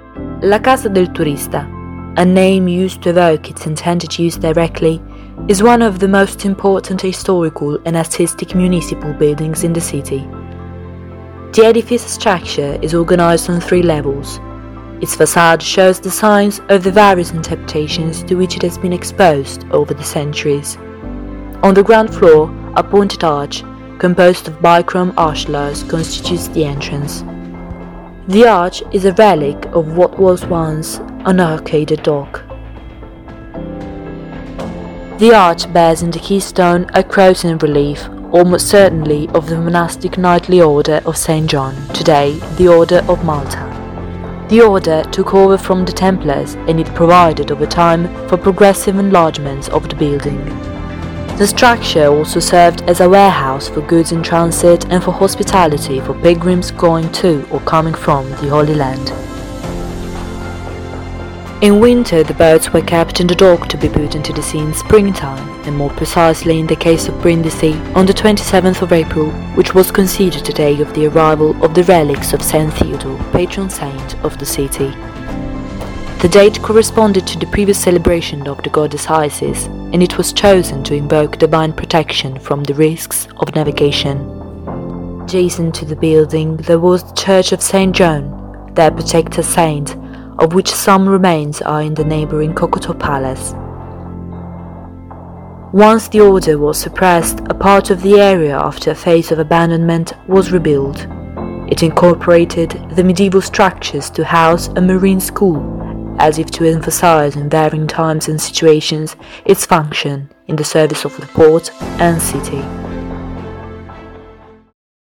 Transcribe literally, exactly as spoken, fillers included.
La Casa del Turista, a name used to evoke its intended use directly, is one of the most important historical and artistic municipal buildings in the city. The edifice's structure is organized on three levels. Its facade shows the signs of the various interpretations to which it has been exposed over the centuries. On the ground floor, a pointed arch, composed of bichrome ashlars, constitutes the entrance. The arch is a relic of what was once an arcaded dock. The arch bears in the keystone a cross in relief, almost certainly of the monastic knightly order of Saint John, today the Order of Malta. The order took over from the Templars, and it provided over time for progressive enlargements of the building. The structure also served as a warehouse for goods in transit and for hospitality for pilgrims going to or coming from the Holy Land. In winter, the boats were kept in the dock to be put into the sea in springtime, and more precisely in the case of Brindisi, on the twenty-seventh of April, which was considered the day of the arrival of the relics of Saint Theodore, patron saint of the city. The date corresponded to the previous celebration of the goddess Isis, and it was chosen to invoke divine protection from the risks of navigation. Adjacent to the building there was the Church of Saint John, their protector saint, of which some remains are in the neighbouring Kokoto Palace. Once the order was suppressed, a part of the area after a phase of abandonment was rebuilt. It incorporated the medieval structures to house a marine school, as if to emphasize in varying times and situations its function in the service of the port and city.